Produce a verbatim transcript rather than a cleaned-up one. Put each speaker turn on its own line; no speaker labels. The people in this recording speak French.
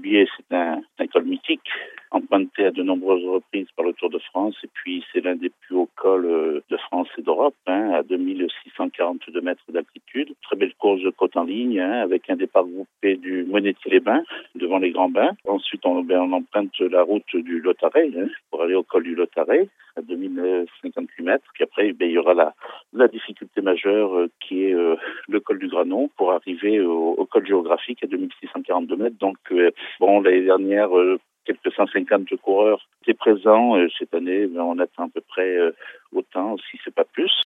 particulier, c'est un, un col mythique, emprunté à de nombreuses reprises par le Tour de France. Et puis, c'est l'un des plus hauts cols de France et d'Europe, hein, à deux mille six cent quarante-deux mètres d'altitude. Très belle course de côte en ligne, hein, avec un départ groupé du Monétier-les-Bains, devant les Grands Bains. Ensuite, on, ben, on emprunte la route du Lotaret, hein, pour aller au col du Lotaret, à deux mille cinquante-huit mètres. Puis après, ben, il y aura la, la difficulté majeure euh, qui est euh, le col du Granon pour arriver au, au col géographique à deux mille six cent quarante-deux mètres. Donc, euh, bon, l'année dernière, euh, quelques cent cinquante coureurs étaient présents. Euh, cette année, ben, on attend à peu près euh, autant, si c'est pas plus.